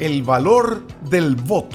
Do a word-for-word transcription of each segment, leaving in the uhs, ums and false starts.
El valor del voto.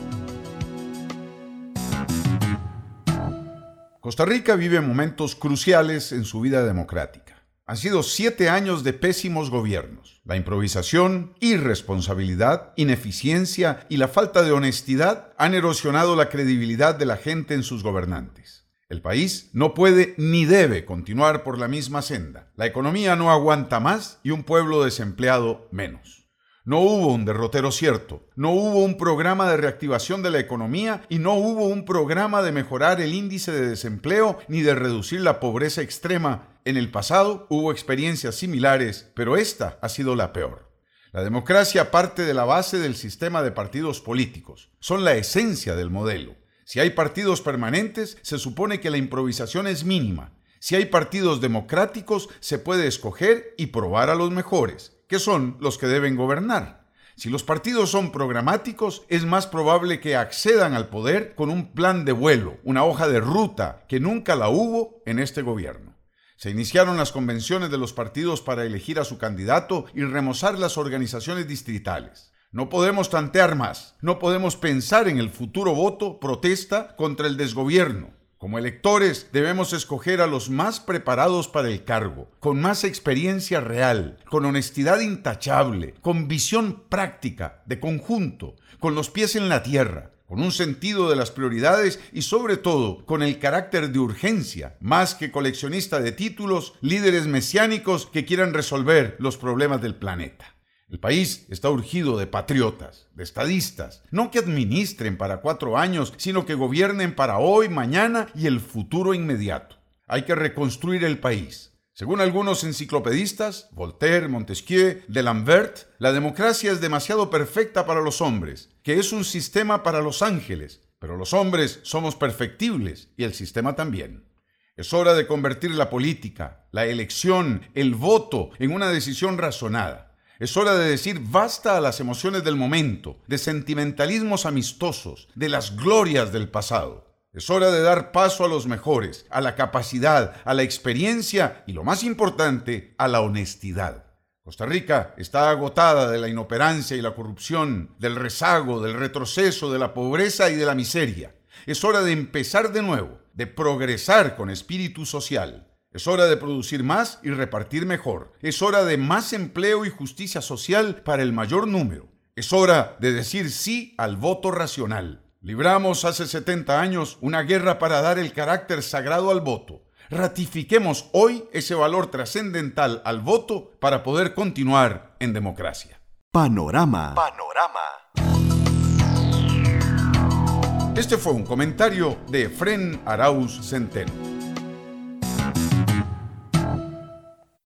Costa Rica vive momentos cruciales en su vida democrática. Han sido siete años de pésimos gobiernos. La improvisación, irresponsabilidad, ineficiencia y la falta de honestidad han erosionado la credibilidad de la gente en sus gobernantes. El país no puede ni debe continuar por la misma senda. La economía no aguanta más y un pueblo desempleado menos. No hubo un derrotero cierto, no hubo un programa de reactivación de la economía y no hubo un programa de mejorar el índice de desempleo ni de reducir la pobreza extrema. En el pasado hubo experiencias similares, pero esta ha sido la peor. La democracia parte de la base del sistema de partidos políticos. Son la esencia del modelo. Si hay partidos permanentes, se supone que la improvisación es mínima. Si hay partidos democráticos, se puede escoger y probar a los mejores, que son los que deben gobernar. Si los partidos son programáticos, es más probable que accedan al poder con un plan de vuelo, una hoja de ruta, que nunca la hubo en este gobierno. Se iniciaron las convenciones de los partidos para elegir a su candidato y remozar las organizaciones distritales. No podemos tantear más, no podemos pensar en el futuro voto protesta contra el desgobierno. Como electores debemos escoger a los más preparados para el cargo, con más experiencia real, con honestidad intachable, con visión práctica, de conjunto, con los pies en la tierra, con un sentido de las prioridades y sobre todo con el carácter de urgencia, más que coleccionista de títulos, líderes mesiánicos que quieran resolver los problemas del planeta. El país está urgido de patriotas, de estadistas, no que administren para cuatro años, sino que gobiernen para hoy, mañana y el futuro inmediato. Hay que reconstruir el país. Según algunos enciclopedistas, Voltaire, Montesquieu, D'Alembert, la democracia es demasiado perfecta para los hombres, que es un sistema para los ángeles, pero los hombres somos perfectibles y el sistema también. Es hora de convertir la política, la elección, el voto en una decisión razonada. Es hora de decir basta a las emociones del momento, de sentimentalismos amistosos, de las glorias del pasado. Es hora de dar paso a los mejores, a la capacidad, a la experiencia y, lo más importante, a la honestidad. Costa Rica está agotada de la inoperancia y la corrupción, del rezago, del retroceso, de la pobreza y de la miseria. Es hora de empezar de nuevo, de progresar con espíritu social. Es hora de producir más y repartir mejor. Es hora de más empleo y justicia social para el mayor número. Es hora de decir sí al voto racional. Libramos hace setenta años una guerra para dar el carácter sagrado al voto. Ratifiquemos hoy ese valor trascendental al voto para poder continuar en democracia. Panorama. Panorama. Este fue un comentario de Efrén Arauz Centeno.